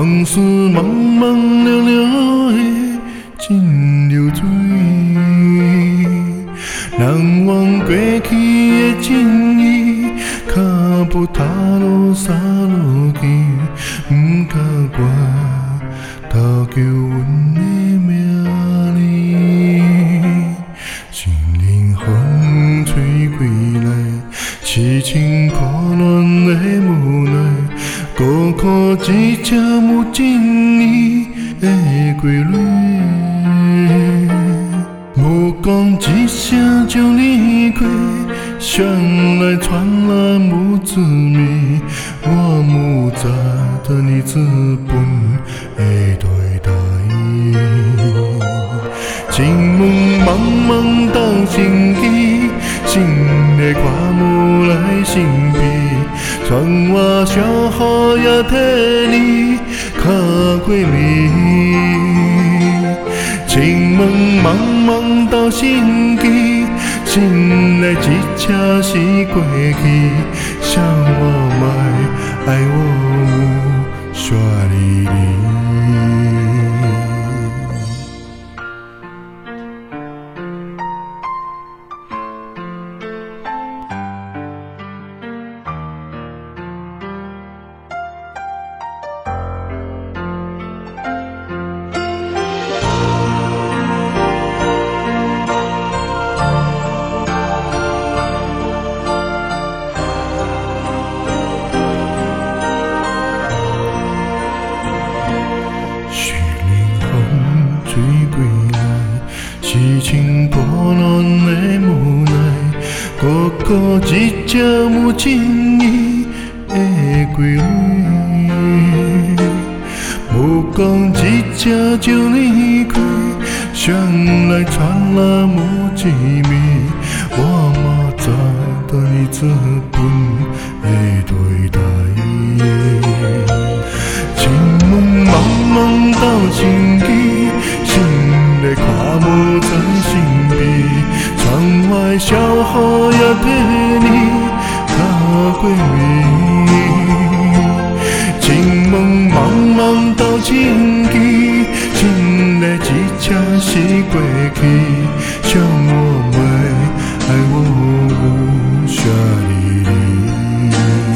往事茫茫了了的真流水，难忘过去的情谊，脚步踏落沙路去，不甲我偷求阮的名字。心灵风吹过来，痴情苦恋的无奈，孤苦一只无情义的归类。无讲一声就离开，想来传来无滋味。我不知道你资本会对待。情梦茫茫到心机，心的看无来身边，传我小雨也替你卡过暝。情梦茫茫到心机，心内一车是过去，想我莫爱我有雪离离。吹过来，痴情苦恋的无奈，孤苦一只无情义的归类。无讲一只就离开，想来传来无滋味。我嘛知道你资本会对待。情梦茫茫到心机，心内看无在身边，窗外小雨也替你打过暝。情梦茫茫到心机，心内一车是过去，想我袂爱我有雪离离。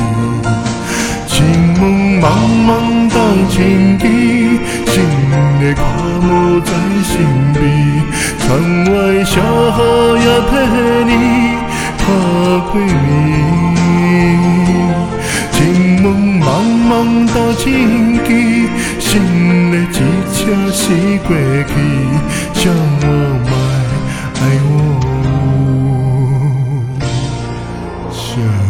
情梦茫茫到心机，心内看无在身边，窗外小雨也替你打过暝。情梦茫茫到心机，心内一车是过去，想我莫爱我有雪